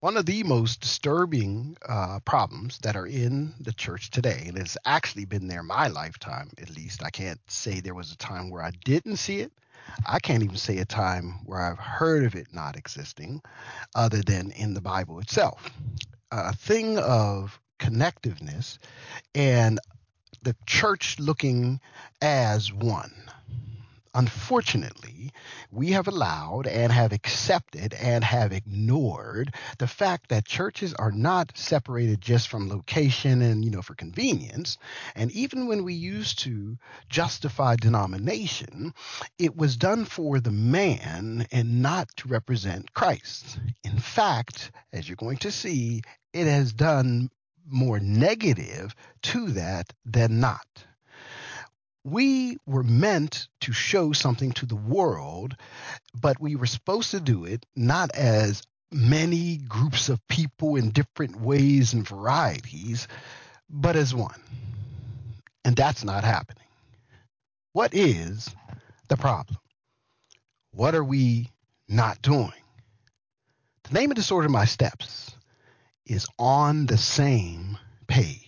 One of the most disturbing problems that are in the church today, and it's actually been there my lifetime at least. I can't say there was a time where I didn't see it. I can't even say a time where I've heard of it not existing, other than in the Bible itself. A thing of connectiveness and the church looking as one. Unfortunately, we have allowed and have accepted and have ignored the fact that churches are not separated just from location and, for convenience. And even when we used to justify denomination, it was done for the man and not to represent Christ. In fact, as you're going to see, it has done more negative to that than not. We were meant to show something to the world, but we were supposed to do it not as many groups of people in different ways and varieties, but as one. And that's not happening. What is the problem? What are we not doing? The name of Disorder My Steps is On the Same Page.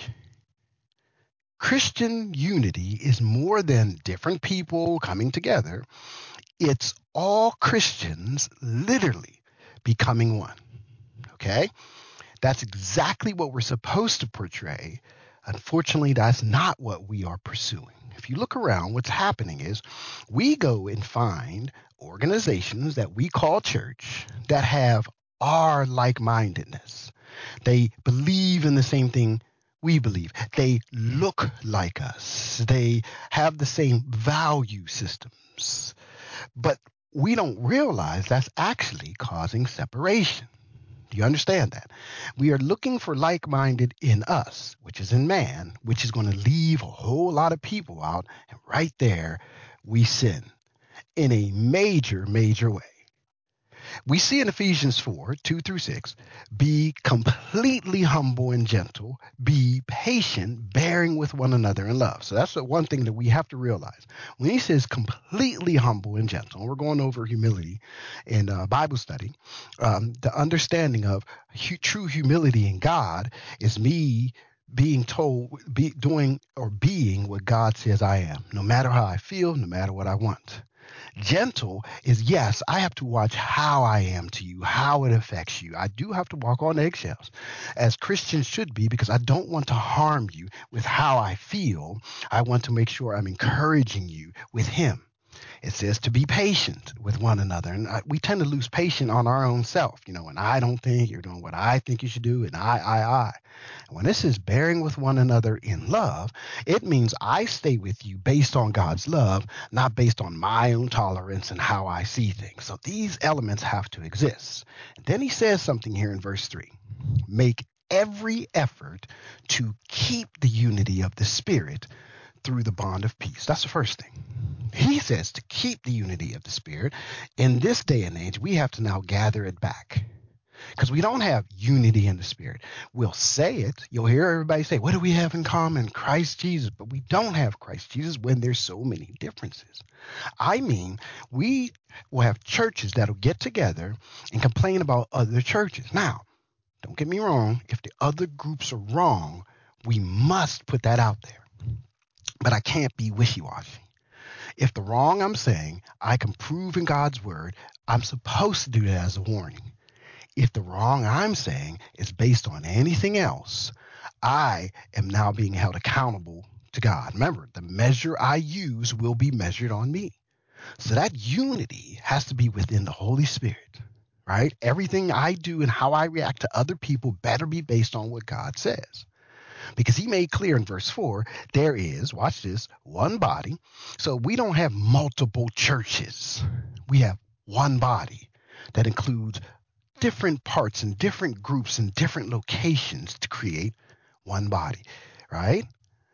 Christian unity is more than different people coming together. It's all Christians literally becoming one. Okay? That's exactly what we're supposed to portray. Unfortunately, that's not what we are pursuing. If you look around, what's happening is we go and find organizations that we call church that have our like-mindedness. They believe in the same thing we believe. They look like us. They have the same value systems. But we don't realize that's actually causing separation. Do you understand that? We are looking for like-minded in us, which is in man, which is going to leave a whole lot of people out. And right there, we sin in a major, major way. We see in Ephesians 4:2-6, be completely humble and gentle, be patient, bearing with one another in love. So that's the one thing that we have to realize. When he says completely humble and gentle, and we're going over humility in Bible study, the understanding of true humility in God is me being told, doing or being what God says I am, no matter how I feel, no matter what I want. Gentle is, yes, I have to watch how I am to you, how it affects you. I do have to walk on eggshells, as Christians should be, because I don't want to harm you with how I feel. I want to make sure I'm encouraging you with Him. It says to be patient with one another. And we tend to lose patience on our own self. And I don't think you're doing what I think you should do, and I. When this is bearing with one another in love, it means I stay with you based on God's love, not based on my own tolerance and how I see things. So these elements have to exist. And then he says something here in verse 3. Make every effort to keep the unity of the Spirit through the bond of peace. That's the first thing. He says to keep the unity of the Spirit. In this day and age, we have to now gather it back, because we don't have unity in the Spirit. We'll say it. You'll hear everybody say, what do we have in common? Christ Jesus. But we don't have Christ Jesus when there's so many differences. I mean, we will have churches that'll get together and complain about other churches. Now, don't get me wrong. If the other groups are wrong, we must put that out there. But I can't be wishy-washy. If the wrong I'm saying I can prove in God's word, I'm supposed to do that as a warning. If the wrong I'm saying is based on anything else, I am now being held accountable to God. Remember, the measure I use will be measured on me. So that unity has to be within the Holy Spirit, right? Everything I do and how I react to other people better be based on what God says. Because he made clear in verse 4, there is, watch this, one body. So we don't have multiple churches. We have one body that includes different parts and different groups and different locations to create one body, right?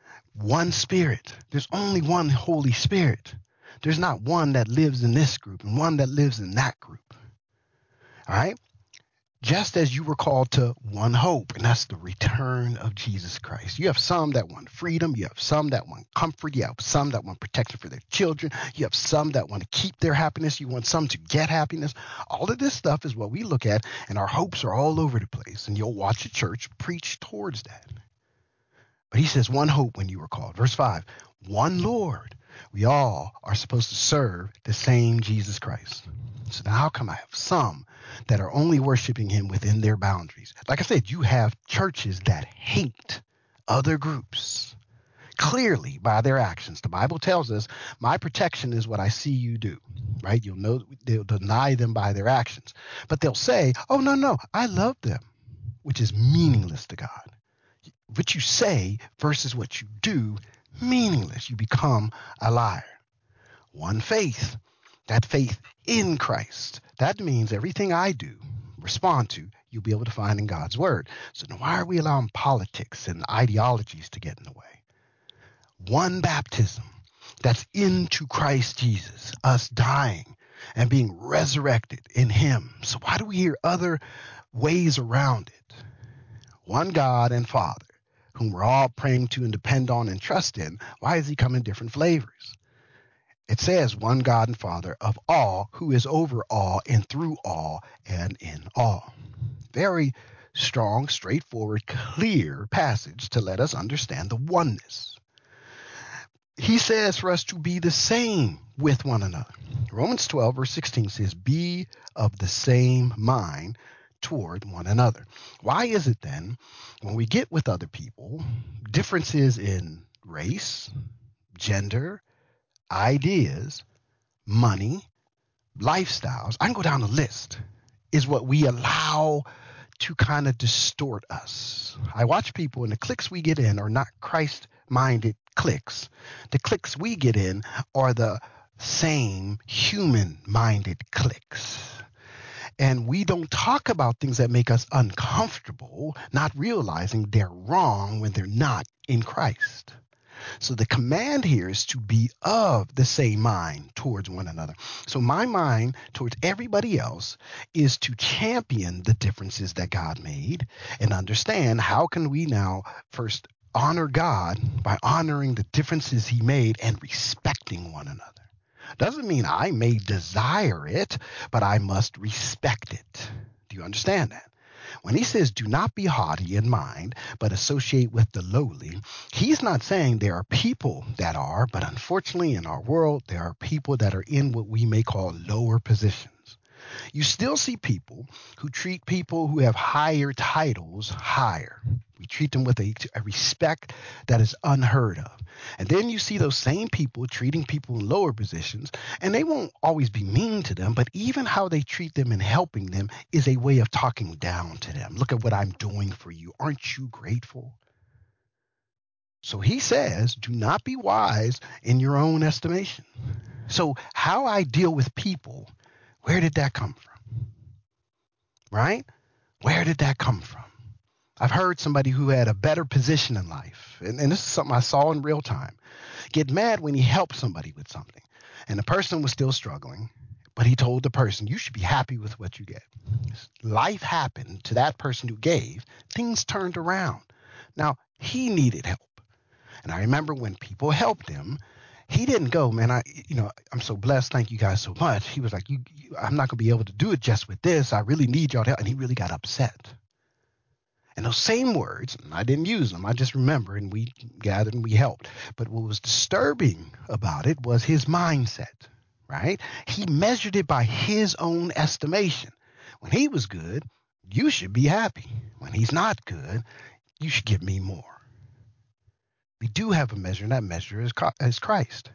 One Spirit. There's only one Holy Spirit. There's not one that lives in this group and one that lives in that group, all right? just as you were called to one hope, and that's the return of Jesus Christ. You have some that want freedom. You have some that want comfort. You have some that want protection for their children. You have some that want to keep their happiness. You want some to get happiness. All of this stuff is what we look at, and our hopes are all over the place. And you'll watch a church preach towards that. But he says, one hope when you were called. Verse 5, one Lord. We all are supposed to serve the same Jesus Christ. So now how come I have some that are only worshiping him within their boundaries? Like I said, you have churches that hate other groups clearly by their actions. The Bible tells us, my protection is what I see you do, right? You'll know they'll deny them by their actions. But they'll say, oh, no, I love them, which is meaningless to God. What you say versus what you do, meaningless. You become a liar. One faith, that faith in Christ. That means everything I do, respond to, you'll be able to find in God's word. So then why are we allowing politics and ideologies to get in the way? One baptism, that's into Christ Jesus, us dying and being resurrected in him. So why do we hear other ways around it? One God and Father, whom we're all praying to and depend on and trust in. Why does he come in different flavors? It says one God and Father of all, who is over all and through all and in all. Very strong, straightforward, clear passage to let us understand the oneness. He says for us to be the same with one another. Romans 12, verse 16 says, be of the same mind toward one another. Why is it then, when we get with other people, differences in race, gender, ideas, money, lifestyles, I can go down the list, is what we allow to kind of distort us. I watch people, and the cliques we get in are not Christ-minded cliques. The cliques we get in are the same human-minded cliques. And we don't talk about things that make us uncomfortable, not realizing they're wrong when they're not in Christ. So the command here is to be of the same mind towards one another. So my mind towards everybody else is to champion the differences that God made and understand how can we now first honor God by honoring the differences he made and respecting one another. Doesn't mean I may desire it, but I must respect it. Do you understand that? When he says, do not be haughty in mind, but associate with the lowly, he's not saying there are people that are, but unfortunately in our world, there are people that are in what we may call lower positions. You still see people who treat people who have higher titles higher. We treat them with a respect that is unheard of. And then you see those same people treating people in lower positions, and they won't always be mean to them, but even how they treat them and helping them is a way of talking down to them. Look at what I'm doing for you. Aren't you grateful? So he says, do not be wise in your own estimation. So how I deal with people, where did that come from? Right? Where did that come from? I've heard somebody who had a better position in life, and this is something I saw in real time, get mad when he helped somebody with something. And the person was still struggling, but he told the person, you should be happy with what you get. Life happened to that person who gave. Things turned around. Now, he needed help. And I remember when people helped him, he didn't go, man, I'm so blessed. Thank you guys so much. He was like, I'm not going to be able to do it just with this. I really need y'all to help. And he really got upset. And those same words, I didn't use them. I just remember, and we gathered and we helped. But what was disturbing about it was his mindset, right? He measured it by his own estimation. When he was good, you should be happy. When he's not good, you should give me more. We do have a measure, and that measure is Christ.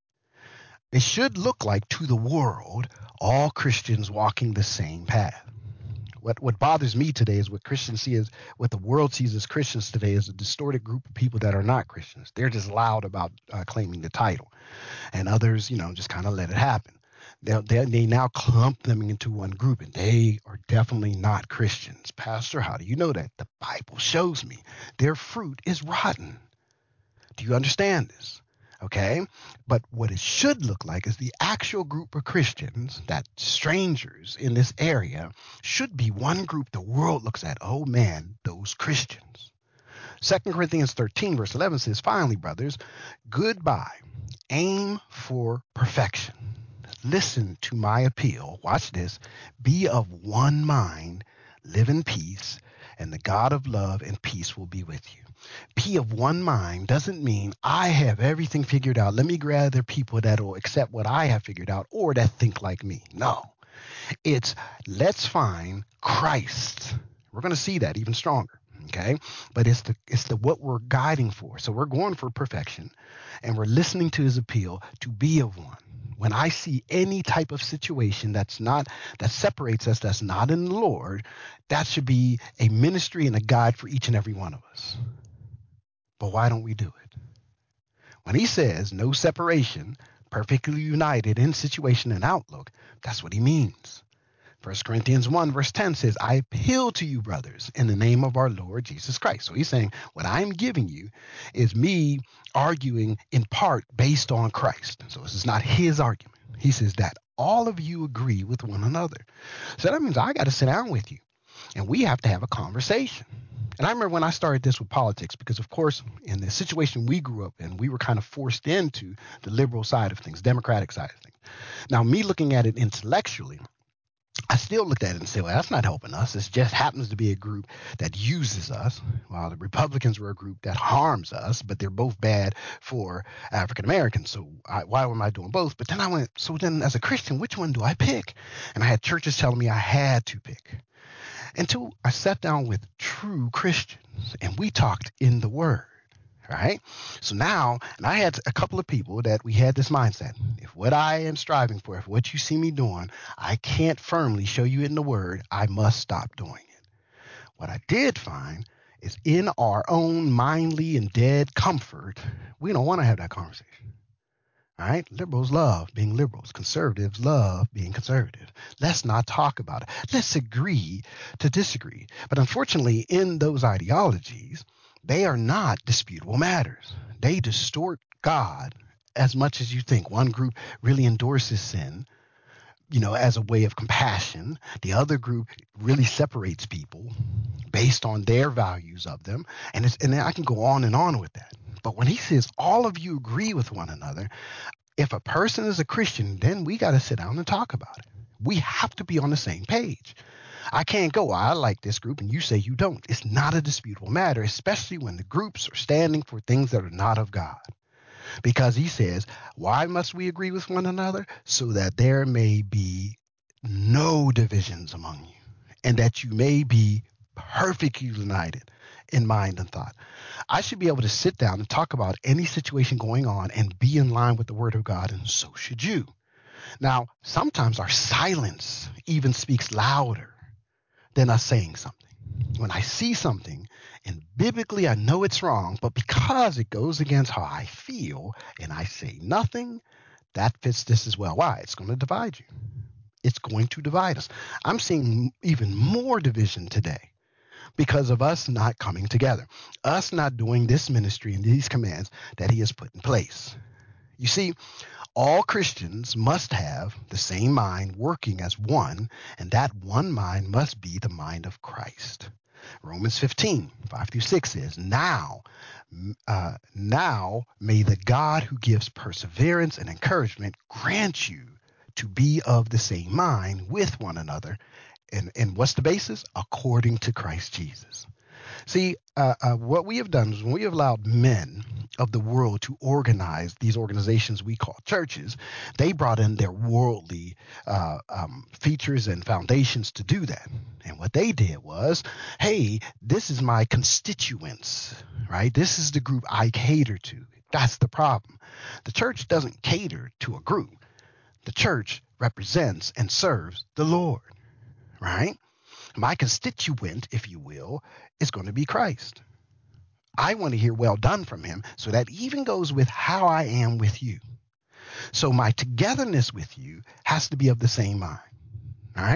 It should look like to the world all Christians walking the same path. What bothers me today is what the world sees as Christians today is a distorted group of people that are not Christians. They're just loud about claiming the title, and others, just kind of let it happen. They now clump them into one group, and they are definitely not Christians. Pastor, how do you know that? The Bible shows me their fruit is rotten. Do you understand this? Okay. But what it should look like is the actual group of Christians, that strangers in this area, should be one group the world looks at. Oh man, those Christians. 2 Corinthians 13, verse 11 says, finally, brothers, goodbye. Aim for perfection. Listen to my appeal. Watch this. Be of one mind, live in peace, and the God of love and peace will be with you. Be of one mind doesn't mean I have everything figured out. Let me gather people that will accept what I have figured out or that think like me. No, it's let's find Christ. We're going to see that even stronger. Okay, but it's the what we're guiding for. So we're going for perfection, and we're listening to his appeal to be of one. When I see any type of situation that separates us, that's not in the Lord, that should be a ministry and a guide for each and every one of us. But why don't we do it? When he says no separation, perfectly united in situation and outlook, that's what he means. 1 Corinthians 1 verse 10 says, I appeal to you, brothers, in the name of our Lord Jesus Christ. So he's saying what I'm giving you is me arguing in part based on Christ. So this is not his argument. He says that all of you agree with one another. So that means I got to sit down with you and we have to have a conversation. And I remember when I started this with politics, because of course, in the situation we grew up in, we were kind of forced into the liberal side of things, Democratic side of things. Now, me looking at it intellectually, I still looked at it and said, well, that's not helping us. It just happens to be a group that uses us, while the Republicans were a group that harms us, but they're both bad for African Americans. So why am I doing both? But then I went, so then as a Christian, which one do I pick? And I had churches telling me I had to pick. Until I sat down with true Christians and we talked in the Word. Right? So now, and I had a couple of people that we had this mindset. If what I am striving for, if what you see me doing, I can't firmly show you in the Word, I must stop doing it. What I did find is in our own mindly and dead comfort, we don't want to have that conversation. All right? Liberals love being liberals. Conservatives love being conservative. Let's not talk about it. Let's agree to disagree. But unfortunately, in those ideologies, they are not disputable matters. They distort God as much as you think. One group really endorses sin, as a way of compassion. The other group really separates people based on their values of them. And I can go on and on with that. But when he says all of you agree with one another, if a person is a Christian, then we got to sit down and talk about it. We have to be on the same page. I can't go, I like this group and you say you don't. It's not a disputable matter, especially when the groups are standing for things that are not of God. Because he says, why must we agree with one another? So that there may be no divisions among you, and that you may be perfectly united in mind and thought. I should be able to sit down and talk about any situation going on and be in line with the Word of God, and so should you. Now, sometimes our silence even speaks louder than us saying something. When I see something, and biblically I know it's wrong, but because it goes against how I feel and I say nothing, that fits this as well. Why? It's going to divide you. It's going to divide us. I'm seeing even more division today because of us not coming together, us not doing this ministry and these commands that he has put in place. You see, all Christians must have the same mind working as one, and that one mind must be the mind of Christ. Romans 15, 5-6 says, now may the God who gives perseverance and encouragement grant you to be of the same mind with one another. And what's the basis? According to Christ Jesus. See, what we have done is when we have allowed men of the world to organize these organizations we call churches, they brought in their worldly features and foundations to do that. And what they did was, hey, this is my constituents, right? This is the group I cater to. That's the problem. The church doesn't cater to a group. The church represents and serves the Lord, right? My constituent, if you will, is going to be Christ. I want to hear well done from him. So that even goes with how I am with you. So my togetherness with you has to be of the same mind. All right.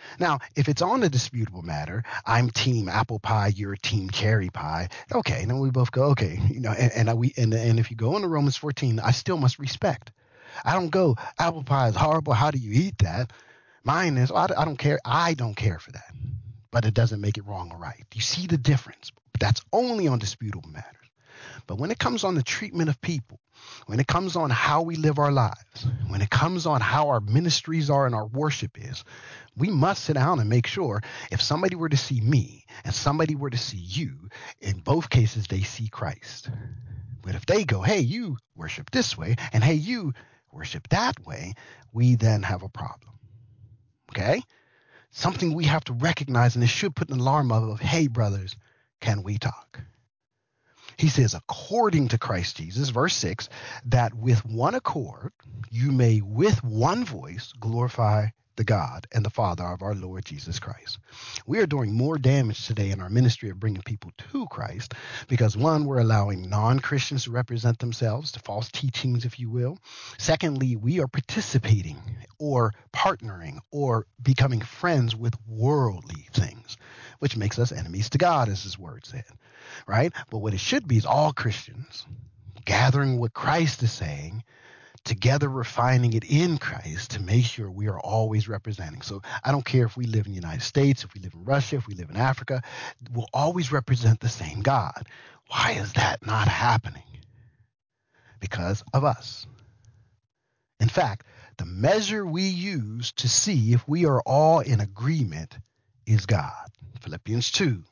Now, if it's on a disputable matter, I'm team apple pie, you're team cherry pie. Okay, then we both go, okay, and if you go into Romans 14, I still must respect. I don't go, apple pie is horrible. How do you eat that? Mine is, I don't care. I don't care for that. But it doesn't make it wrong or right. You see the difference? But that's only on disputable matters. But when it comes on the treatment of people, when it comes on how we live our lives, when it comes on how our ministries are and our worship is, we must sit down and make sure if somebody were to see me and somebody were to see you, in both cases, they see Christ. But if they go, hey, you worship this way, and hey, you worship that way, we then have a problem. Okay? Something we have to recognize, and it should put an alarm of, hey, brothers, can we talk? He says, according to Christ Jesus, verse 6, that with one accord you may with one voice glorify the God and the Father of our Lord Jesus Christ. We are doing more damage today in our ministry of bringing people to Christ because, one, we're allowing non-Christians to represent themselves, to false teachings, if you will. Secondly, we are participating or partnering or becoming friends with worldly things, which makes us enemies to God, as his word said, right? But what it should be is all Christians gathering what Christ is saying, together refining it in Christ to make sure we are always representing. So I don't care if we live in the United States, if we live in Russia, if we live in Africa, we'll always represent the same God. Why is that not happening? Because of us. In fact, the measure we use to see if we are all in agreement is God. Philippians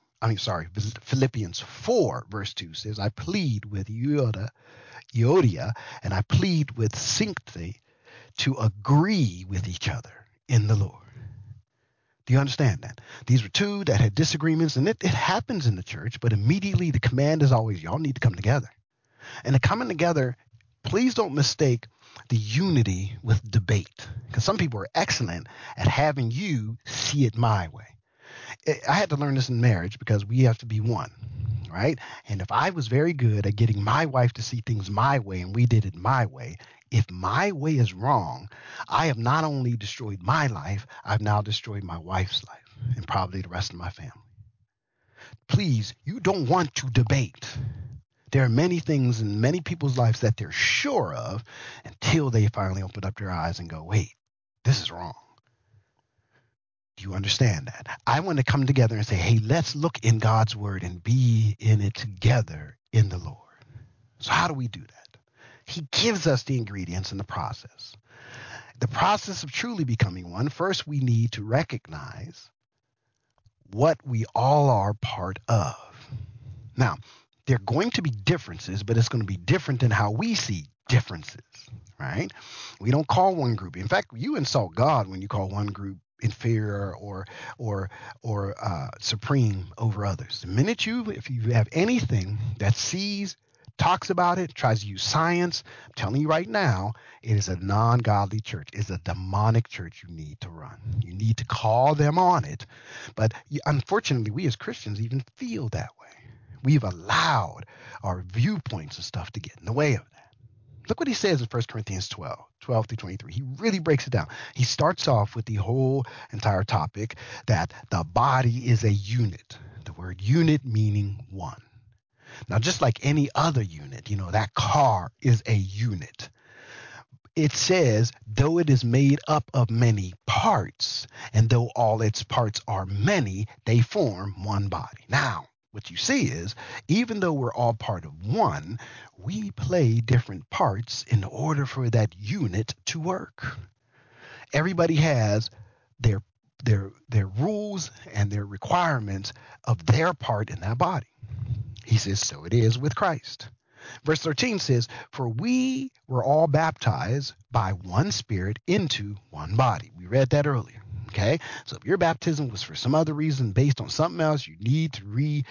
4, verse 2 says, I plead with Euodia, and I plead with Syntyche to agree with each other in the Lord. Do you understand that? These were two that had disagreements, and it happens in the church, but immediately the command is always, y'all need to come together. And the coming together, please don't mistake the unity with debate, because some people are excellent at having you see it my way. I had to learn this in marriage because we have to be one, right? And if I was very good at getting my wife to see things my way and we did it my way, if my way is wrong, I have not only destroyed my life, I've now destroyed my wife's life and probably the rest of my family. Please, you don't want to debate. There are many things in many people's lives that they're sure of until they finally open up their eyes and go, wait, this is wrong. Do you understand that? I want to come together and say, hey, let's look in God's word and be in it together in the Lord. So how do we do that? He gives us the ingredients in the process. The process of truly becoming one, first we need to recognize what we all are part of. Now, there are going to be differences, but it's going to be different than how we see differences, right? We don't call one group. In fact, you insult God when you call one group inferior or supreme over others. The minute if you have anything that talks about it, tries to use science, I'm telling you right now, it is a non-godly church. It's a demonic church you need to run. You need to call them on it. But unfortunately, we as Christians even feel that way. We've allowed our viewpoints and stuff to get in the way of that. Look what he says in 1 Corinthians 12 through 23. He really breaks it down. He starts off with the whole entire topic that the body is a unit. The word unit meaning one. Now, just like any other unit, that car is a unit. It says, though it is made up of many parts, and though all its parts are many, they form one body. Now, what you see is, even though we're all part of one, we play different parts in order for that unit to work. Everybody has their rules and their requirements of their part in that body. He says, so it is with Christ. Verse 13 says, for we were all baptized by one Spirit into one body. We read that earlier. Okay, so if your baptism was for some other reason based on something else, you need to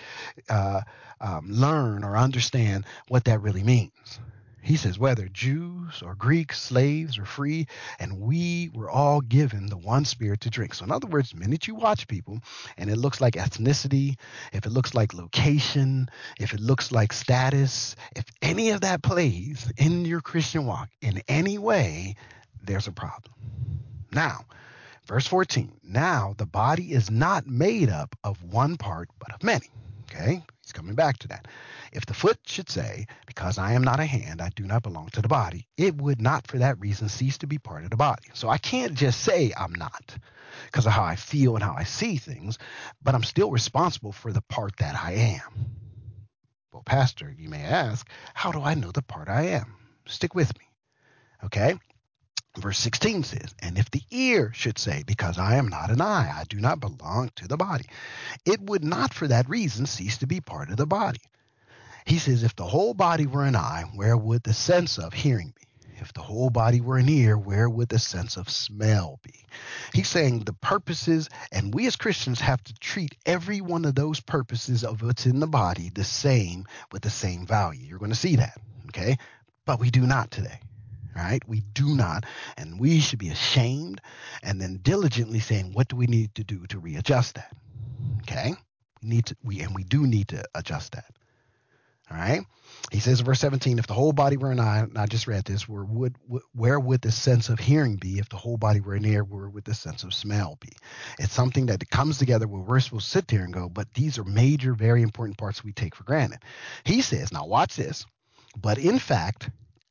learn or understand what that really means. He says, whether Jews or Greeks, slaves or free, and we were all given the one Spirit to drink. So in other words, the minute you watch people and it looks like ethnicity, if it looks like location, if it looks like status, if any of that plays in your Christian walk in any way, there's a problem. Now, Verse 14, now the body is not made up of one part, but of many. Okay, he's coming back to that. If the foot should say, because I am not a hand, I do not belong to the body, it would not for that reason cease to be part of the body. So I can't just say I'm not because of how I feel and how I see things, but I'm still responsible for the part that I am. Well, Pastor, you may ask, how do I know the part I am? Stick with me. Okay. Verse 16 says, and if the ear should say, because I am not an eye, I do not belong to the body, it would not for that reason cease to be part of the body. He says, if the whole body were an eye, where would the sense of hearing be? If the whole body were an ear, where would the sense of smell be? He's saying the purposes, and we as Christians have to treat every one of those purposes of what's in the body the same, with the same value. You're going to see that, okay? But we do not today. Right? We do not, and we should be ashamed and then diligently saying, what do we need to do to readjust that? Okay? We do need to adjust that. All right? He says in verse 17, if the whole body were an eye, and I just read this, where would the sense of hearing be? If the whole body were an ear, where would the sense of smell be? It's something that comes together where we're supposed to sit there and go, but these are major, very important parts we take for granted. He says, now watch this, but in fact,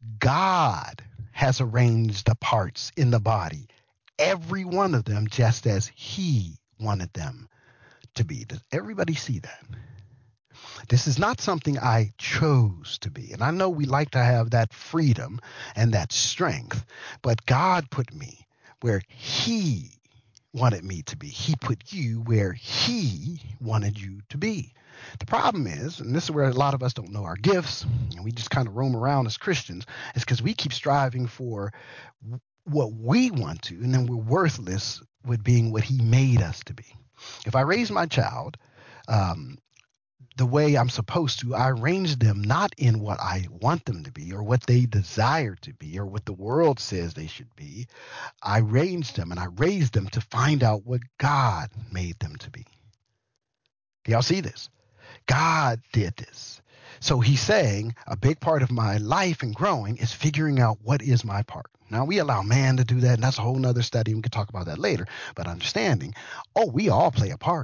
God has arranged the parts in the body, every one of them, just as he wanted them to be. Does everybody see that? This is not something I chose to be. And I know we like to have that freedom and that strength, but God put me where he wanted me to be. He put you where he wanted you to be. The problem is, and this is where a lot of us don't know our gifts, and we just kind of roam around as Christians, is because we keep striving for what we want to, and then we're worthless with being what he made us to be. If I raise my child the way I'm supposed to, I arrange them not in what I want them to be or what they desire to be or what the world says they should be. I arrange them and I raise them to find out what God made them to be. Y'all see this? God did this. So he's saying a big part of my life and growing is figuring out what is my part. Now, we allow man to do that, and that's a whole nother study. We can talk about that later. But understanding, we all play a part.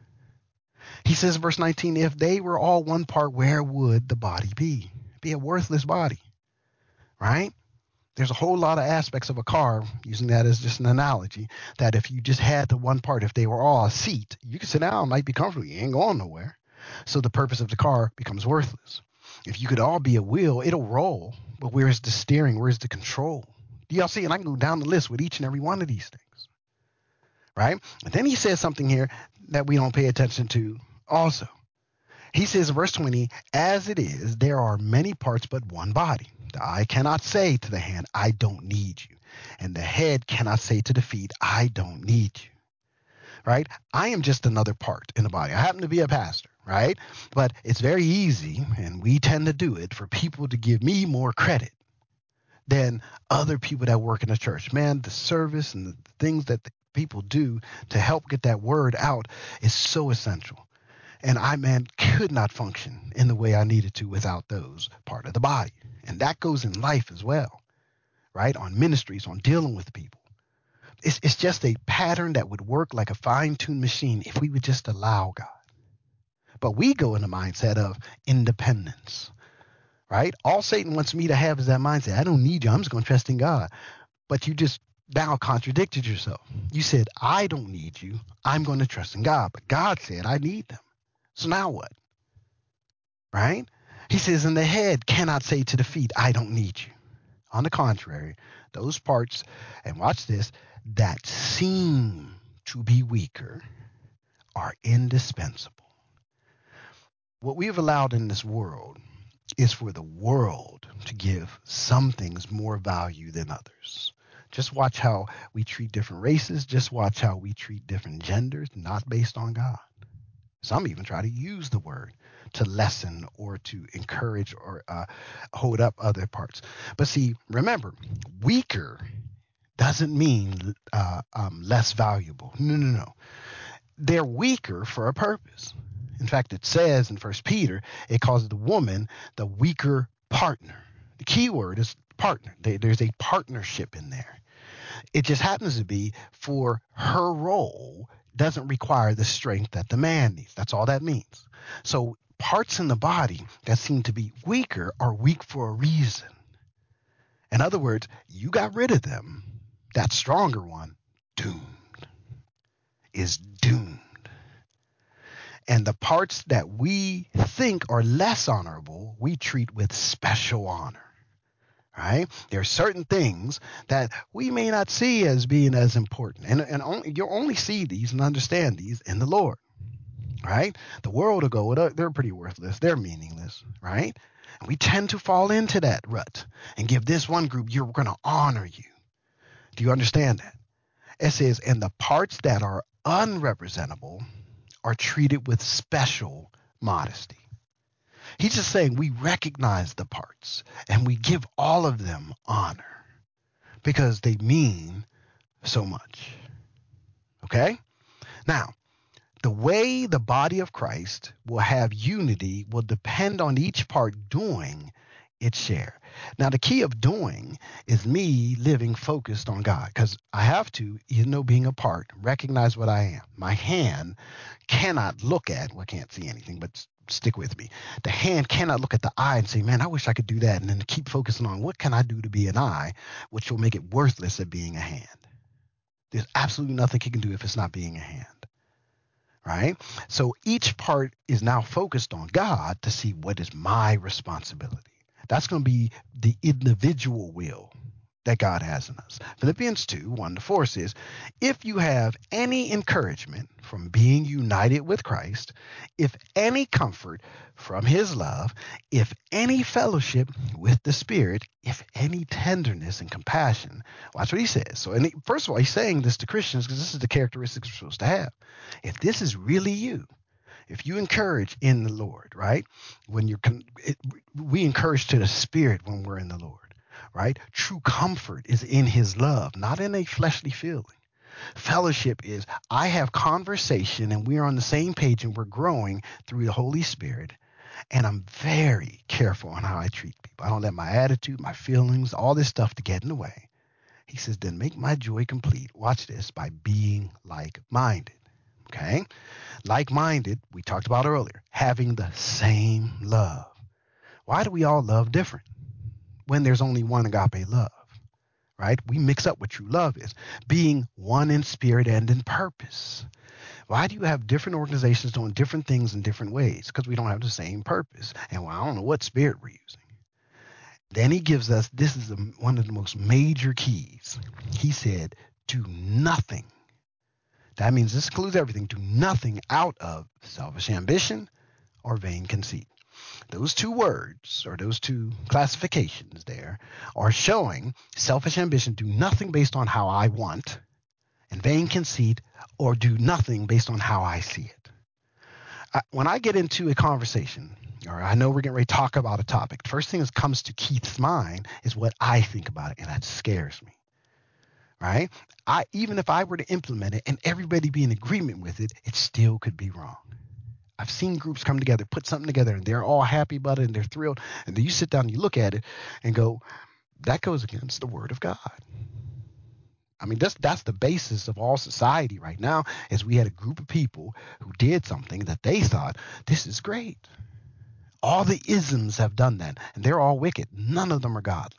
He says, verse 19, if they were all one part, where would the body be? Be a worthless body, right? There's a whole lot of aspects of a car, using that as just an analogy, that if you just had the one part, if they were all a seat, you could sit down, might be comfortable, you ain't going nowhere. So the purpose of the car becomes worthless. If you could all be a wheel, it'll roll, but where's the steering? Where's the control? Do y'all see? And I can go down the list with each and every one of these things, right? And then he says something here that we don't pay attention to also. He says in verse 20, as it is, there are many parts but one body. The eye cannot say to the hand, I don't need you. And the head cannot say to the feet, I don't need you. Right? I am just another part in the body. I happen to be a pastor, right? But it's very easy, and we tend to do it, for people to give me more credit than other people that work in the church. Man, the service and the things that the people do to help get that word out is so essential. And I, man, could not function in the way I needed to without those part of the body. And that goes in life as well, right? On ministries, on dealing with people. It's just a pattern that would work like a fine-tuned machine if we would just allow God. But we go in the mindset of independence, right? All Satan wants me to have is that mindset. I don't need you. I'm just going to trust in God. But you just now contradicted yourself. You said, I don't need you. I'm going to trust in God. But God said, I need them. So now what? Right? He says, and the head cannot say to the feet, I don't need you. On the contrary, those parts, and watch this, that seem to be weaker are indispensable. What we have allowed in this world is for the world to give some things more value than others. Just watch how we treat different races. Just watch how we treat different genders, not based on God. Some even try to use the word to lessen or to encourage or hold up other parts. But see, remember, weaker doesn't mean less valuable. No. They're weaker for a purpose. In fact, it says in 1 Peter, it calls the woman the weaker partner. The key word is partner. There's a partnership in there. It just happens to be for her role doesn't require the strength that the man needs. That's all that means. So parts in the body that seem to be weaker are weak for a reason. In other words, you got rid of them. That stronger one, doomed, is doomed. And the parts that we think are less honorable, we treat with special honor. Right? There are certain things that we may not see as being as important. And you'll only see these and understand these in the Lord. Right? The world will go, well, they're pretty worthless. They're meaningless. Right? And we tend to fall into that rut and give this one group, you're going to honor you. Do you understand that? It says, and the parts that are unrepresentable are treated with special modesty. He's just saying we recognize the parts and we give all of them honor because they mean so much. Okay? Now, the way the body of Christ will have unity will depend on each part doing its share. Now, the key of doing is me living focused on God because I have to, being a part, recognize what I am. My hand cannot look at, well, I can't see anything, but stick with me. The hand cannot look at the eye and say, man, I wish I could do that. And then keep focusing on what can I do to be an eye, which will make it worthless at being a hand. There's absolutely nothing he can do if it's not being a hand. Right? So each part is now focused on God to see what is my responsibility. That's going to be the individual will that God has in us. Philippians 2:1-4 says, if you have any encouragement from being united with Christ, if any comfort from his love, if any fellowship with the Spirit, if any tenderness and compassion. Watch what he says. So, first of all, he's saying this to Christians because this is the characteristics we're supposed to have. If this is really you, if you encourage in the Lord, right? We encourage to the Spirit when we're in the Lord. Right? True comfort is in his love, not in a fleshly feeling. Fellowship is I have conversation and we're on the same page and we're growing through the Holy Spirit. And I'm very careful on how I treat people. I don't let my attitude, my feelings, all this stuff to get in the way. He says, then make my joy complete. Watch this, by being like-minded. Okay? Like-minded, we talked about earlier, having the same love. Why do we all love different when there's only one agape love? Right? We mix up what true love is. Being one in spirit and in purpose. Why do you have different organizations doing different things in different ways? Because we don't have the same purpose. And I don't know what spirit we're using. Then he gives us, this is one of the most major keys. He said, do nothing. That means this includes everything. Do nothing out of selfish ambition or vain conceit. Those two words, or those two classifications there, are showing selfish ambition, do nothing based on how I want, and vain conceit, or do nothing based on how I see it. When I get into a conversation, or I know we're getting ready to talk about a topic, the first thing that comes to Keith's mind is what I think about it, and that scares me. Right? Even if I were to implement it and everybody be in agreement with it, it still could be wrong. I've seen groups come together, put something together, and they're all happy about it, and they're thrilled. And then you sit down and you look at it and go, that goes against the word of God. I mean, that's the basis of all society right now, is we had a group of people who did something that they thought, this is great. All the isms have done that, and they're all wicked. None of them are godly.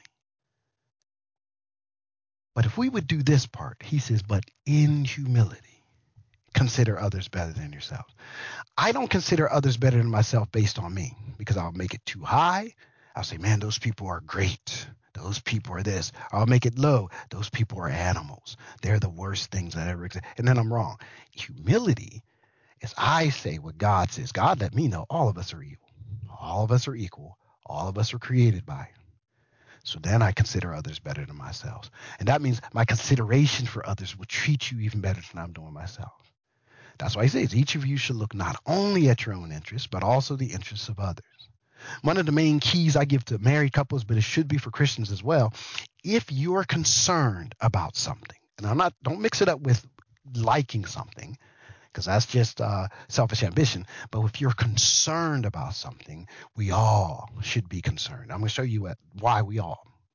But if we would do this part, he says, but in humility, consider others better than yourself. I don't consider others better than myself based on me, because I'll make it too high. I'll say, man, those people are great. Those people are this. I'll make it low. Those people are animals. They're the worst things that ever exist. And then I'm wrong. Humility is I say what God says. God let me know all of us are evil. All of us are equal. All of us are created by him. So then I consider others better than myself. And that means my consideration for others will treat you even better than I'm doing myself. That's why he says each of you should look not only at your own interests, but also the interests of others. One of the main keys I give to married couples, but it should be for Christians as well, if you're concerned about something, and don't mix it up with liking something, because that's just selfish ambition. But if you're concerned about something, we all should be concerned. I'm going to show you why we all.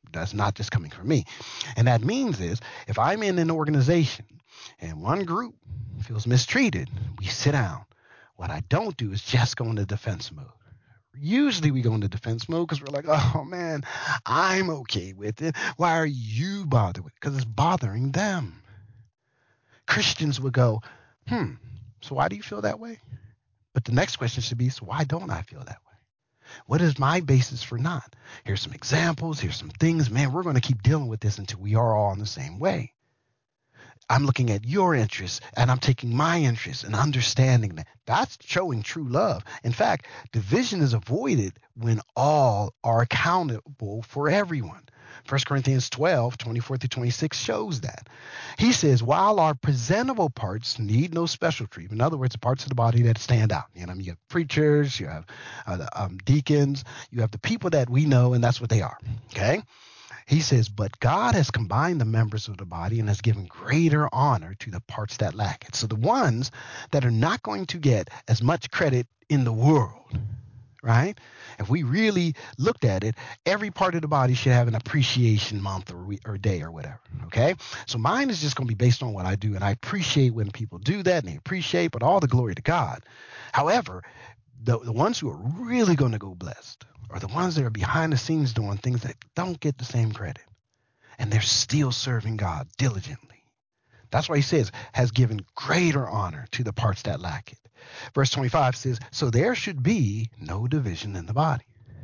That's not just coming from me. And that means is if I'm in an organization and one group feels mistreated, we sit down. What I don't do is just go into defense mode. Usually we go into defense mode because we're like, oh man, I'm okay with it. Why are you bothered with it? Because it's bothering them. Christians would go, so why do you feel that way? But the next question should be, so why don't I feel that way? What is my basis for not? Here's some examples. Here's some things. Man, we're going to keep dealing with this until we are all in the same way. I'm looking at your interests and I'm taking my interests and understanding that. That's showing true love. In fact, division is avoided when all are accountable for everyone. 1 Corinthians 12:24-26 shows that. He says, while our presentable parts need no special treatment, in other words, the parts of the body that stand out. You have preachers, you have deacons, you have the people that we know, and that's what they are. Okay? He says, but God has combined the members of the body and has given greater honor to the parts that lack it. So the ones that are not going to get as much credit in the world, right? If we really looked at it, every part of the body should have an appreciation month or day or whatever, okay? So mine is just going to be based on what I do, and I appreciate when people do that, and they appreciate, but all the glory to God. However, the ones who are really going to go blessed are the ones that are behind the scenes doing things that don't get the same credit, and they're still serving God diligently. That's why he says, has given greater honor to the parts that lack it. Verse 25 says, so there should be no division in the body.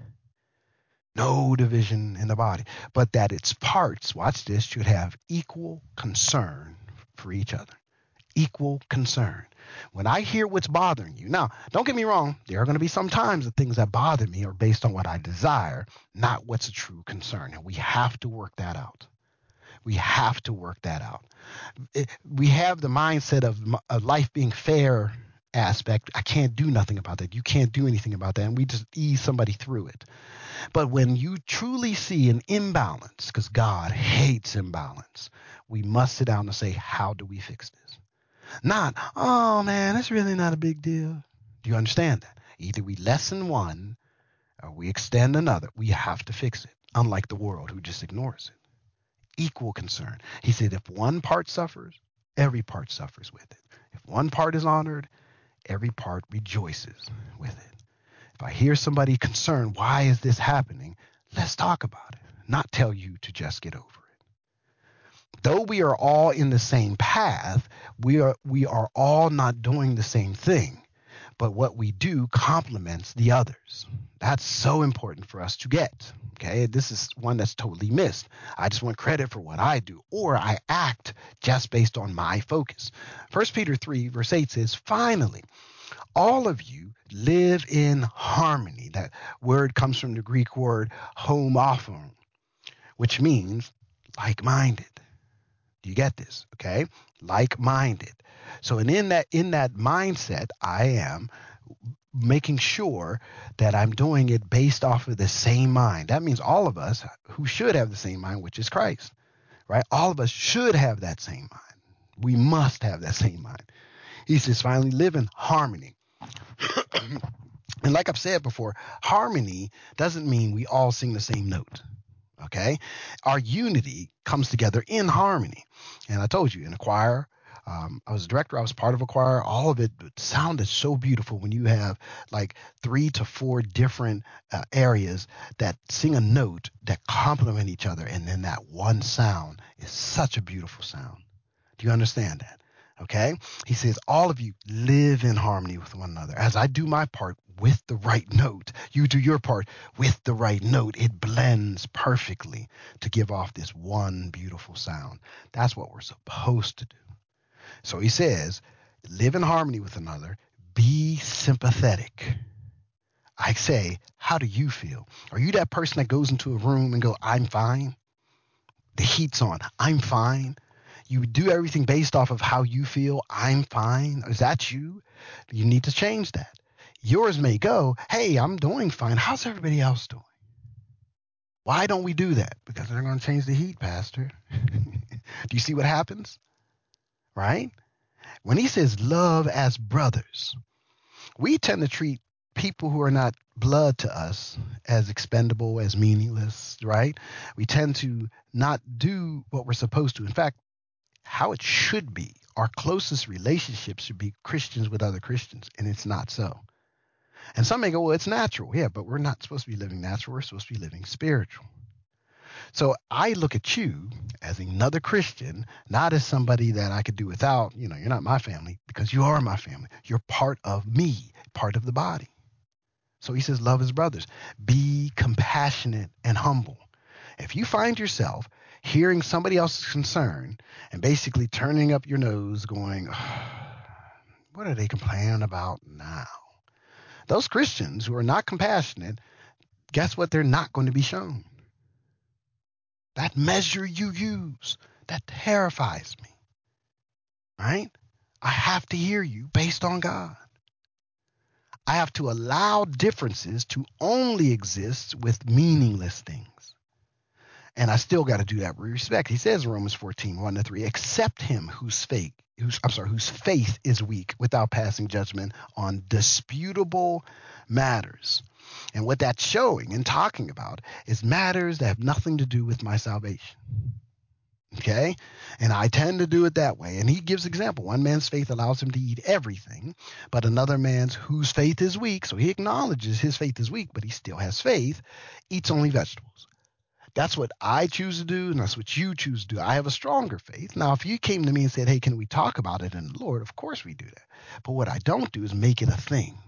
No division in the body, but that its parts, watch this, should have equal concern for each other. Equal concern. When I hear what's bothering you, now, don't get me wrong, there are going to be some times the things that bother me are based on what I desire, not what's a true concern. And we have to work that out. We have to work that out. We have the mindset of life being fair aspect. I can't do nothing about that. You can't do anything about that. And we just ease somebody through it. But when you truly see an imbalance, because God hates imbalance, we must sit down and say, how do we fix this? Not, oh man, that's really not a big deal. Do you understand that? Either we lessen one or we extend another. We have to fix it, unlike the world who just ignores it. Equal concern. He said, if one part suffers, every part suffers with it. If one part is honored, every part rejoices with it. If I hear somebody concerned, why is this happening? Let's talk about it, not tell you to just get over it. Though we are all in the same path, we are all not doing the same thing, but what we do complements the others. That's so important for us to get. Okay, this is one that's totally missed. I just want credit for what I do, or I act just based on my focus. 1 Peter 3, verse 8 says, finally, all of you live in harmony. That word comes from the Greek word homophone, which means like-minded. Do you get this? Okay, like-minded. So, and in that mindset, I am making sure that I'm doing it based off of the same mind. That means all of us who should have the same mind, which is Christ, right? All of us should have that same mind. We must have that same mind. He says, finally, live in harmony. And like I've said before, harmony doesn't mean we all sing the same note. Okay? Our unity comes together in harmony. And I told you, in a choir, I was a director, I was part of a choir. All of it sounded so beautiful when you have like 3 to 4 different areas that sing a note that complement each other. And then that one sound is such a beautiful sound. Do you understand that? Okay? He says, all of you live in harmony with one another. As I do my part with the right note, you do your part with the right note. It blends perfectly to give off this one beautiful sound. That's what we're supposed to do. So he says, live in harmony with another. Be sympathetic. I say, how do you feel? Are you that person that goes into a room and go, I'm fine? The heat's on. I'm fine. You do everything based off of how you feel. I'm fine. Is that you? You need to change that. Yours may go, hey, I'm doing fine. How's everybody else doing? Why don't we do that? Because they're going to change the heat, Pastor. Do you see what happens? Right? When he says love as brothers, we tend to treat people who are not blood to us as expendable, as meaningless, right? We tend to not do what we're supposed to. In fact, how it should be, our closest relationships should be Christians with other Christians, and it's not so. And some may go, well, it's natural. Yeah, but we're not supposed to be living natural. We're supposed to be living spiritual. So I look at you as another Christian, not as somebody that I could do without. You're not my family because you are my family. You're part of me, part of the body. So he says, love his brothers. Be compassionate and humble. If you find yourself hearing somebody else's concern and basically turning up your nose going, what are they complaining about now? Those Christians who are not compassionate, guess what? They're not going to be shown. That measure you use, that terrifies me, right? I have to hear you based on God. I have to allow differences to only exist with meaningless things. And I still got to do that with respect. He says in Romans 14, 1-3, accept him whose faith is weak without passing judgment on disputable matters. And what that's showing and talking about is matters that have nothing to do with my salvation. Okay? And I tend to do it that way. And he gives example. One man's faith allows him to eat everything, but another man's whose faith is weak, so he acknowledges his faith is weak, but he still has faith, eats only vegetables. That's what I choose to do, and that's what you choose to do. I have a stronger faith. Now, if you came to me and said, hey, can we talk about it in the Lord? Of course we do that. But what I don't do is make it a thing.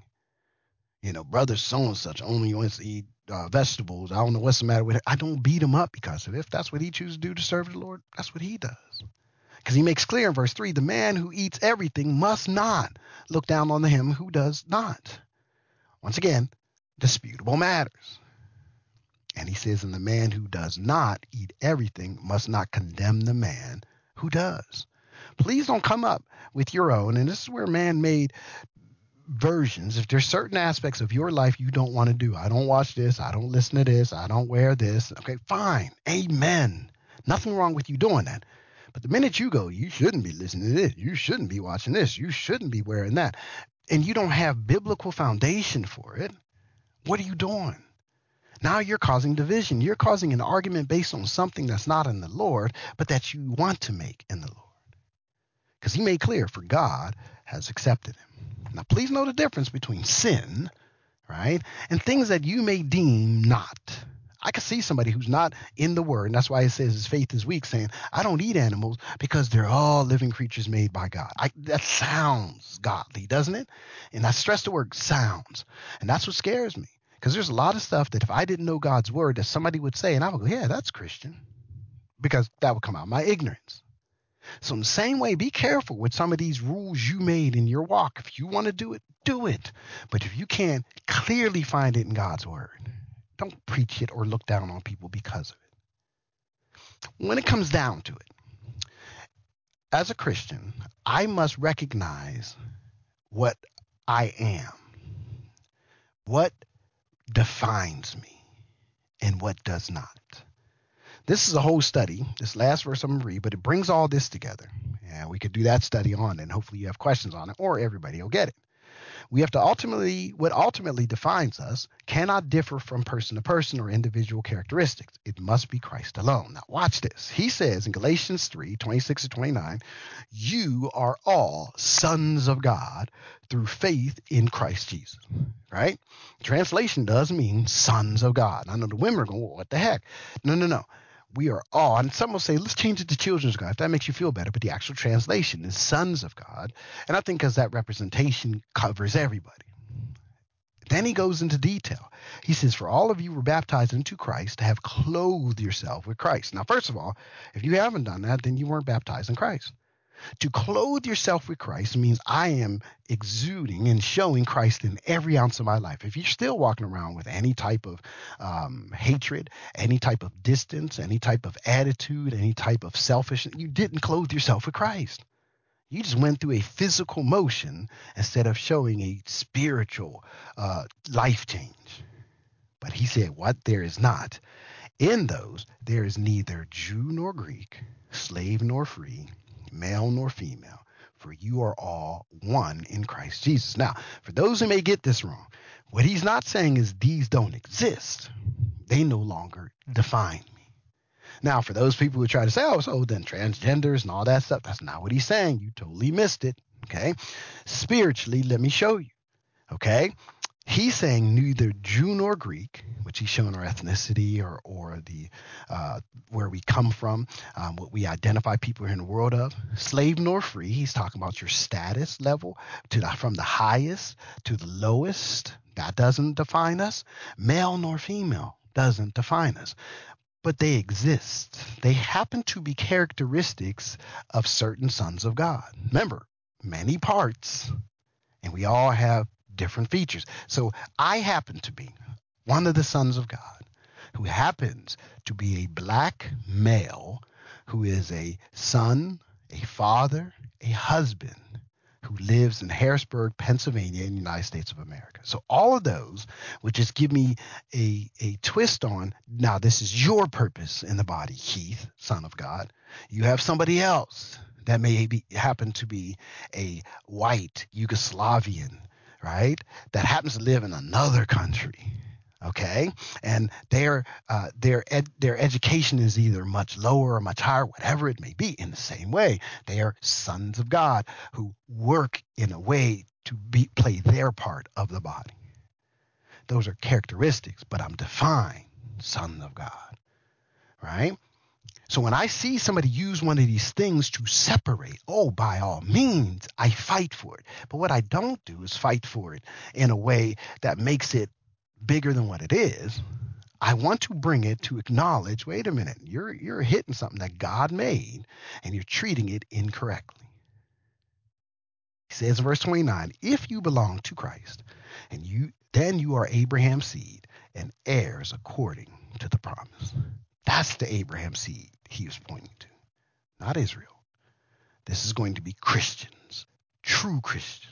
Brother so-and-such only wants to eat vegetables. I don't know what's the matter with it. I don't beat him up because of it. If that's what he chooses to do to serve the Lord, that's what he does. Because he makes clear in verse 3, the man who eats everything must not look down on him who does not. Once again, disputable matters. And he says, and the man who does not eat everything must not condemn the man who does. Please don't come up with your own. And this is where man-made versions, if there's certain aspects of your life you don't want to do. I don't watch this. I don't listen to this. I don't wear this. Okay, fine. Amen. Nothing wrong with you doing that. But the minute you go, you shouldn't be listening to this. You shouldn't be watching this. You shouldn't be wearing that. And you don't have biblical foundation for it. What are you doing? Now you're causing division. You're causing an argument based on something that's not in the Lord, but that you want to make in the Lord. Because he made clear, for God has accepted him. Now, please know the difference between sin, right, and things that you may deem not. I can see somebody who's not in the Word, and that's why it says his faith is weak, saying, I don't eat animals because they're all living creatures made by God. That sounds godly, doesn't it? And I stress the word sounds. And that's what scares me. Because there's a lot of stuff that if I didn't know God's Word, that somebody would say, and I would go, yeah, that's Christian. Because that would come out of my ignorance. So in the same way, be careful with some of these rules you made in your walk. If you want to do it, do it. But if you can't clearly find it in God's Word, don't preach it or look down on people because of it. When it comes down to it, as a Christian, I must recognize what I am, what defines me, and what does not. This is a whole study, this last verse I'm going to read, but it brings all this together. And we could do that study on, and hopefully you have questions on it, or everybody will get it. We have to what ultimately defines us cannot differ from person to person or individual characteristics. It must be Christ alone. Now watch this. He says in Galatians 3:26-29, you are all sons of God through faith in Christ Jesus. Right? Translation does mean sons of God. I know the women are going, well, what the heck? No. We are all, and some will say, let's change it to children of God, if that makes you feel better. But the actual translation is sons of God. And I think because that representation covers everybody. Then he goes into detail. He says, for all of you were baptized into Christ to have clothed yourself with Christ. Now, first of all, if you haven't done that, then you weren't baptized in Christ. To clothe yourself with Christ means I am exuding and showing Christ in every ounce of my life. If you're still walking around with any type of hatred, any type of distance, any type of attitude, any type of selfishness, you didn't clothe yourself with Christ. You just went through a physical motion instead of showing a spiritual life change. But he said, what there is not. In those, there is neither Jew nor Greek, slave nor free, male nor female, for you are all one in Christ Jesus. Now, for those who may get this wrong, what he's not saying is these don't exist. They no longer define me. Now, for those people who try to say, oh, so then transgenders and all that stuff, that's not what he's saying. You totally missed it. Okay. Spiritually, let me show you. Okay. He's saying neither Jew nor Greek, which he's showing our ethnicity or the where we come from, what we identify people in the world of. Slave nor free, he's talking about your status level from the highest to the lowest. That doesn't define us. Male nor female doesn't define us. But they exist. They happen to be characteristics of certain sons of God. Remember, many parts, and we all have different features. So I happen to be one of the sons of God who happens to be a black male who is a son, a father, a husband who lives in Harrisburg, Pennsylvania, in the United States of America. So all of those would just give me a twist on, now this is your purpose in the body, Keith, son of God. You have somebody else that may happen to be a white Yugoslavian, right? That happens to live in another country, okay? And their education is either much lower or much higher, whatever it may be. In the same way, they are sons of God who work in a way to play their part of the body. Those are characteristics, but I'm defined son of God, right? So when I see somebody use one of these things to separate, oh, by all means, I fight for it. But what I don't do is fight for it in a way that makes it bigger than what it is. I want to bring it to acknowledge, wait a minute, you're hitting something that God made and you're treating it incorrectly. He says in verse 29, if you belong to Christ, then you are Abraham's seed and heirs according to the promise. That's the Abraham seed he was pointing to, not Israel. This is going to be Christians, true Christians.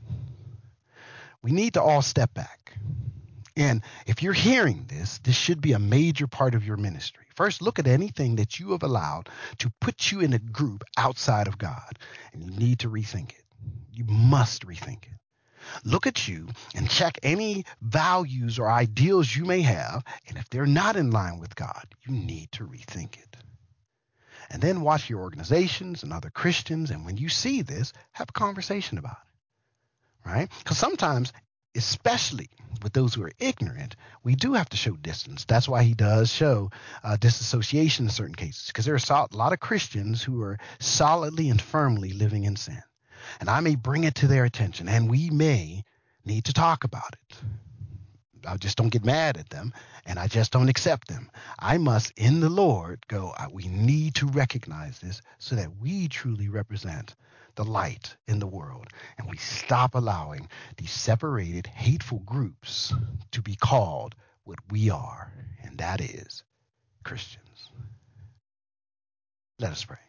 We need to all step back. And if you're hearing this, this should be a major part of your ministry. First, look at anything that you have allowed to put you in a group outside of God, and you need to rethink it. You must rethink it. Look at you and check any values or ideals you may have, and if they're not in line with God, you need to rethink it. And then watch your organizations and other Christians, and when you see this, have a conversation about it, right? Because sometimes, especially with those who are ignorant, we do have to show distance. That's why he does show disassociation in certain cases, because there are a lot of Christians who are solidly and firmly living in sin. And I may bring it to their attention, and we may need to talk about it. I just don't get mad at them, and I just don't accept them. I must, in the Lord, go, we need to recognize this so that we truly represent the light in the world, and we stop allowing these separated, hateful groups to be called what we are, and that is Christians. Let us pray.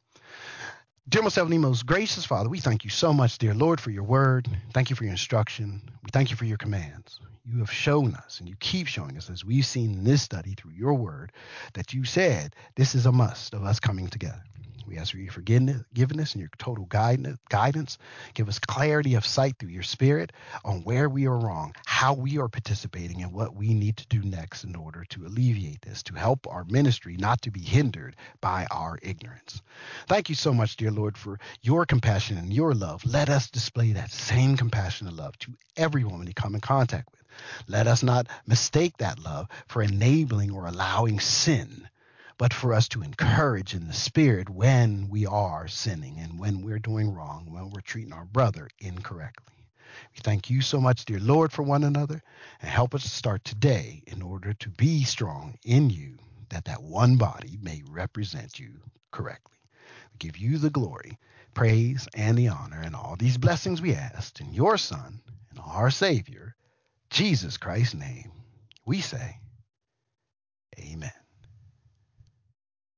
Dear most heavenly, most gracious Father, we thank you so much, dear Lord, for your word. Thank you for your instruction. We thank you for your commands. You have shown us, and you keep showing us, as we've seen in this study through your word, that you said this is a must of us coming together. We ask for your forgiveness and your total guidance. Give us clarity of sight through your spirit on where we are wrong, how we are participating, and what we need to do next in order to alleviate this, to help our ministry not to be hindered by our ignorance. Thank you so much, dear Lord, for your compassion and your love. Let us display that same compassion and love to everyone we come in contact with. Let us not mistake that love for enabling or allowing sin, but for us to encourage in the spirit when we are sinning and when we're doing wrong, when we're treating our brother incorrectly. We thank you so much, dear Lord, for one another, and help us to start today in order to be strong in you, that one body may represent you correctly. We give you the glory, praise, and the honor, and all these blessings we asked in your Son and our Savior, Jesus Christ's name. We say, amen.